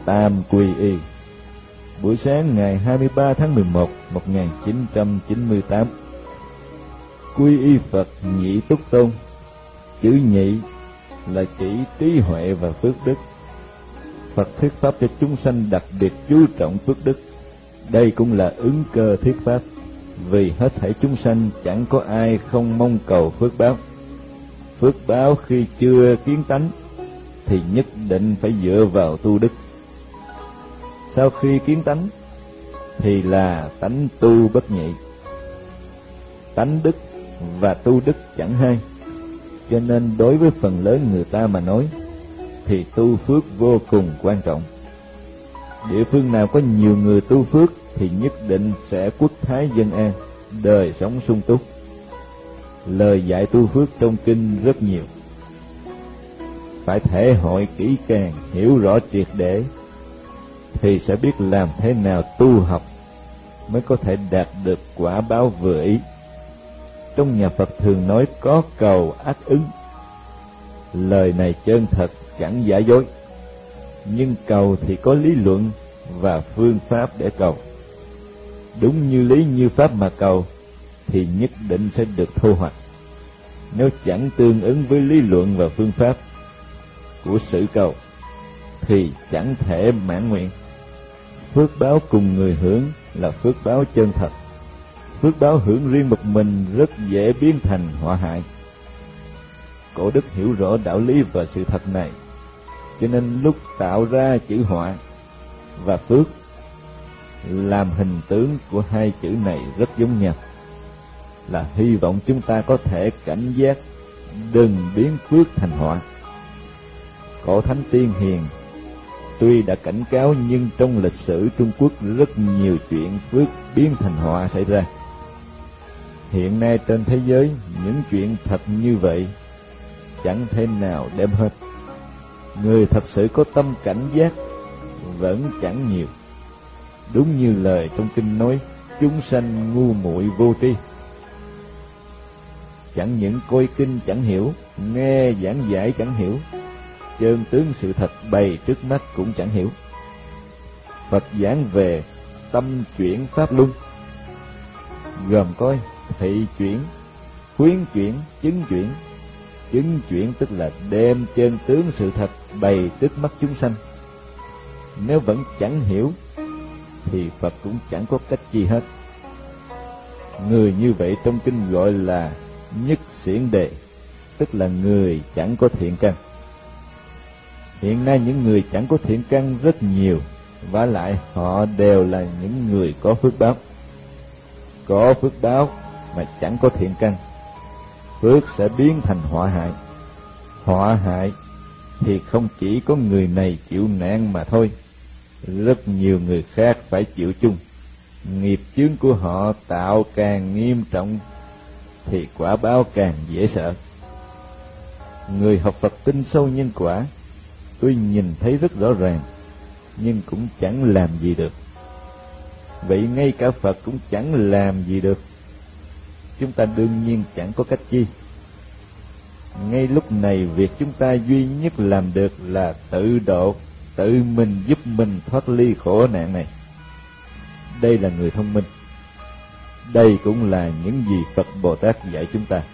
tam quy y. Buổi sáng ngày 23 tháng 11 1998, quy y Phật Nhị Túc Tôn. Chữ nhị là chỉ trí huệ và phước đức. Phật thuyết pháp cho chúng sanh đặc biệt chú trọng phước đức. Đây cũng là ứng cơ thuyết pháp, vì hết thảy chúng sanh chẳng có ai không mong cầu phước báo. Phước báo khi chưa kiến tánh thì nhất định phải dựa vào tu đức. Sau khi kiến tánh thì là tánh tu bất nhị. Tánh đức và tu đức chẳng hai, cho nên đối với phần lớn người ta mà nói thì tu phước vô cùng quan trọng. Địa phương nào có nhiều người tu phước thì nhất định sẽ quốc thái dân an, đời sống sung túc. Lời dạy tu phước trong kinh rất nhiều, phải thể hội kỹ càng, hiểu rõ triệt để thì sẽ biết làm thế nào tu học mới có thể đạt được quả báo vừa ý. Trong nhà Phật thường nói có cầu ắt ứng. Lời này chân thật, chẳng giả dối. Nhưng cầu thì có lý luận và phương pháp để cầu. Đúng như lý như pháp mà cầu thì nhất định sẽ được thu hoạch. Nếu chẳng tương ứng với lý luận và phương pháp của sự cầu thì chẳng thể mãn nguyện. Phước báo cùng người hưởng là phước báo chân thật. Phước báo hưởng riêng một mình rất dễ biến thành họa hại. Cổ đức hiểu rõ đạo lý và sự thật này, cho nên lúc tạo ra chữ họa và phước, làm hình tướng của hai chữ này rất giống nhau, là hy vọng chúng ta có thể cảnh giác, đừng biến phước thành họa. Cổ thánh tiên hiền tuy đã cảnh cáo, nhưng trong lịch sử Trung Quốc rất nhiều chuyện phước biến thành họa xảy ra. Hiện nay trên thế giới những chuyện thật như vậy chẳng thể nào đếm hết. Người thật sự có tâm cảnh giác vẫn chẳng nhiều. Đúng như lời trong kinh nói, chúng sanh ngu muội vô tri. Chẳng những coi kinh chẳng hiểu, nghe giảng giải chẳng hiểu, chân tướng sự thật bày trước mắt cũng chẳng hiểu. Phật giảng về tâm chuyển pháp luân, gồm có thị chuyển, khuyến chuyển, chứng chuyển. Chứng chuyển tức là đem chân tướng sự thật bày trước mắt chúng sanh. Nếu vẫn chẳng hiểu thì Phật cũng chẳng có cách chi hết. Người như vậy trong kinh gọi là nhất xiển đề, tức là người chẳng có thiện căn. Hiện nay những người chẳng có thiện căn rất nhiều, vả lại họ đều là những người có phước báo. Có phước báo mà chẳng có thiện căn, phước sẽ biến thành họa hại. Họa hại thì không chỉ có người này chịu nạn mà thôi, rất nhiều người khác phải chịu chung. Nghiệp chướng của họ tạo càng nghiêm trọng thì quả báo càng dễ sợ. Người học Phật tin sâu nhân quả, tôi nhìn thấy rất rõ ràng, nhưng cũng chẳng làm gì được. Vậy ngay cả Phật cũng chẳng làm gì được, chúng ta đương nhiên chẳng có cách chi. Ngay lúc này việc chúng ta duy nhất làm được là tự độ, tự mình giúp mình thoát ly khổ nạn này. Đây là người thông minh. Đây cũng là những gì Phật Bồ Tát dạy chúng ta.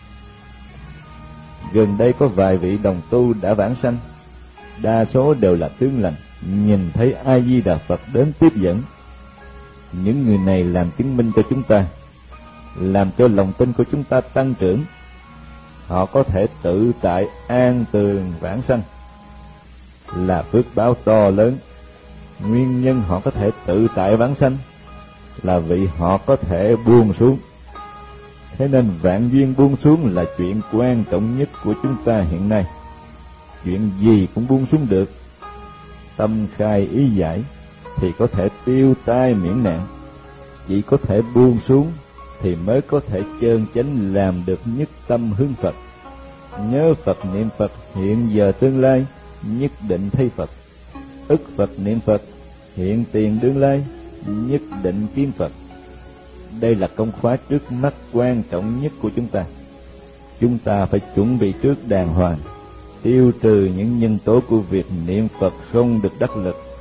Gần đây có vài vị đồng tu đã vãng sanh, đa số đều là tướng lành, nhìn thấy A Di Đà Phật đến tiếp dẫn. Những người này làm chứng minh cho chúng ta, làm cho lòng tin của chúng ta tăng trưởng. Họ có thể tự tại an tường vãng sanh là phước báo to lớn. Nguyên nhân họ có thể tự tại vãng sanh là vì họ có thể buông xuống. Thế nên vạn duyên buông xuống là chuyện quan trọng nhất của chúng ta hiện nay. Chuyện gì cũng buông xuống được. Tâm khai ý giải thì có thể tiêu tai miễn nạn. Chỉ có thể buông xuống thì mới có thể chân chánh làm được nhất tâm hướng Phật. Nhớ Phật niệm Phật hiện giờ tương lai, nhất định thấy Phật. Ức Phật niệm Phật hiện tiền đương lai, nhất định kiến Phật. Đây là công khóa trước mắt quan trọng nhất của chúng ta. Chúng ta phải chuẩn bị trước đàng hoàng, tiêu trừ những nhân tố của việc niệm Phật không được đắc lực,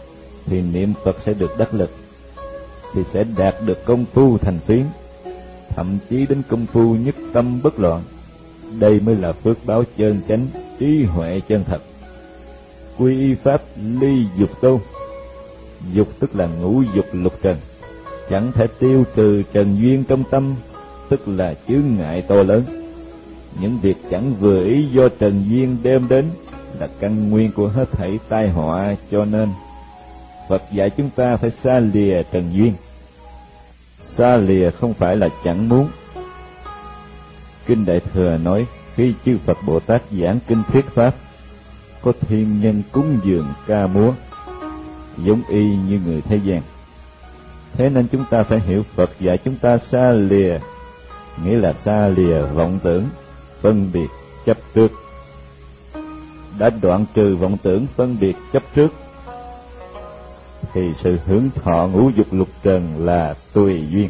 thì niệm Phật sẽ được đắc lực, thì sẽ đạt được công phu thành tiến, thậm chí đến công phu nhất tâm bất loạn. Đây mới là phước báo chân chánh, trí huệ chân thật. Quy y pháp ly dục tôn. Dục tức là ngũ dục lục trần, chẳng thể tiêu trừ trần duyên trong tâm, tức là chướng ngại to lớn. Những việc chẳng vừa ý do trần duyên đem đến là căn nguyên của hết thảy tai họa, cho nên Phật dạy chúng ta phải xa lìa trần duyên. Xa lìa không phải là chẳng muốn. Kinh Đại Thừa nói, khi chư Phật Bồ Tát giảng kinh thuyết pháp, có thiên nhân cúng dường ca múa, giống y như người thế gian. Thế nên chúng ta phải hiểu Phật dạy chúng ta xa lìa, nghĩa là xa lìa vọng tưởng, phân biệt, chấp trước. Đã đoạn trừ vọng tưởng, phân biệt, chấp trước, thì sự hưởng thọ ngũ dục lục trần là tùy duyên.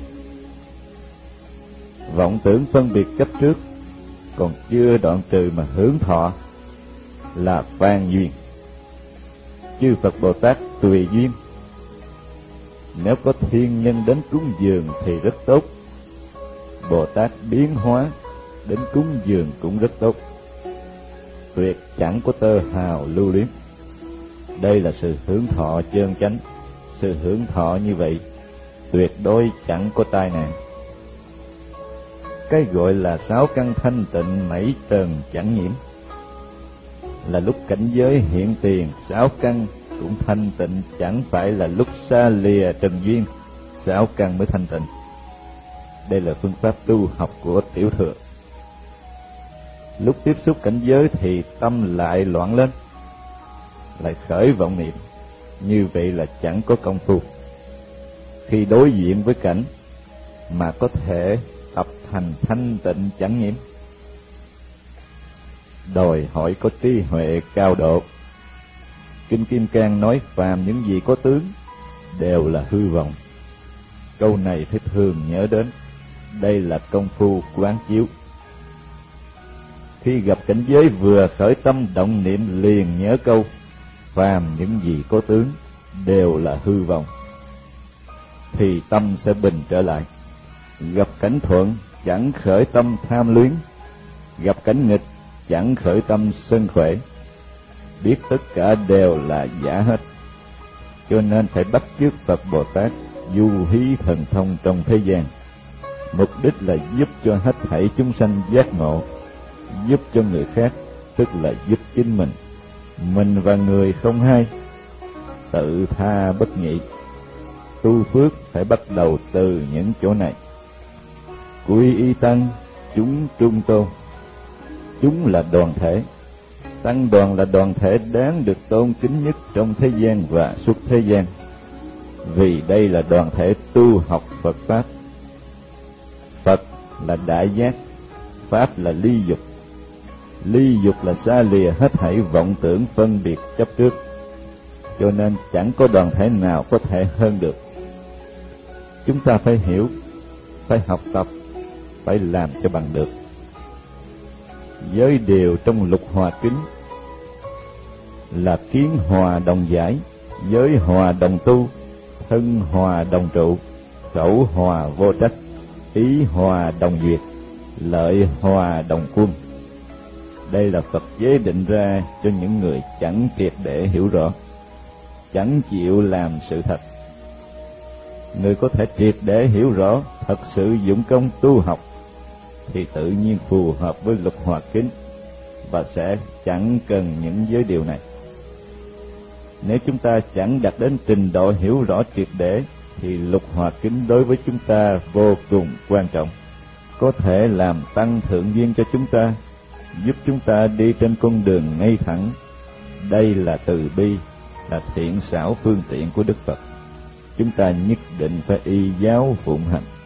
Vọng tưởng, phân biệt, chấp trước còn chưa đoạn trừ mà hưởng thọ là phan duyên. Chư Phật Bồ Tát tùy duyên. Nếu có thiên nhân đến cúng dường thì rất tốt. Bồ Tát biến hóa đến cúng dường cũng rất tốt. Tuyệt chẳng có tơ hào lưu luyến. Đây là sự hưởng thọ chân chánh. Sự hưởng thọ như vậy tuyệt đối chẳng có tai nạn. Cái gọi là sáu căn thanh tịnh mảy trần chẳng nhiễm, là lúc cảnh giới hiện tiền sáu căn cũng thanh tịnh, chẳng phải là lúc xa lìa trần duyên sáu căn mới thanh tịnh. Đây là phương pháp tu học của Tiểu Thừa. Lúc tiếp xúc cảnh giới thì tâm lại loạn lên, lại khởi vọng niệm, như vậy là chẳng có công phu. Khi đối diện với cảnh mà có thể tập thành thanh tịnh chẳng nhiễm, đòi hỏi có trí huệ cao độ. Kinh Kim Cang nói phàm những gì có tướng đều là hư vọng. Câu này phải thường nhớ đến. Đây là công phu quán chiếu. Khi gặp cảnh giới vừa khởi tâm động niệm liền nhớ câu phàm những gì có tướng đều là hư vọng, thì tâm sẽ bình trở lại. Gặp cảnh thuận chẳng khởi tâm tham luyến, gặp cảnh nghịch chẳng khởi tâm sân khỏe, biết tất cả đều là giả hết. Cho nên phải bắt chước Phật Bồ Tát du hí thần thông trong thế gian, mục đích là giúp cho hết thảy chúng sanh giác ngộ, giúp cho người khác, tức là giúp chính mình. Mình và người không hai, tự tha bất nhị. Tu phước phải bắt đầu từ những chỗ này. Quy y tăng, chúng trung tôn. Chúng là đoàn thể, tăng đoàn là đoàn thể đáng được tôn kính nhất trong thế gian và suốt thế gian, vì đây là đoàn thể tu học Phật Pháp. Phật là đại giác, Pháp là ly dục. Ly dục là xa lìa hết thảy vọng tưởng, phân biệt, chấp trước. Cho nên chẳng có đoàn thể nào có thể hơn được. Chúng ta phải hiểu, phải học tập, phải làm cho bằng được. Giới điều trong Lục Hòa Kính là kiến hòa đồng giải, giới hòa đồng tu, thân hòa đồng trụ, khẩu hòa vô trách, ý hòa đồng duyệt, lợi hòa đồng quân. Đây là Phật giới định ra cho những người chẳng triệt để hiểu rõ, chẳng chịu làm sự thật. Người có thể triệt để hiểu rõ, thật sự dụng công tu học, thì tự nhiên phù hợp với Lục Hòa Kính và sẽ chẳng cần những giới điều này. Nếu chúng ta chẳng đạt đến trình độ hiểu rõ triệt để, thì Lục Hòa Kính đối với chúng ta vô cùng quan trọng, có thể làm tăng thượng duyên cho chúng ta, giúp chúng ta đi trên con đường ngay thẳng. Đây là từ bi, là thiện xảo phương tiện của Đức Phật. Chúng ta nhất định phải y giáo phụng hành.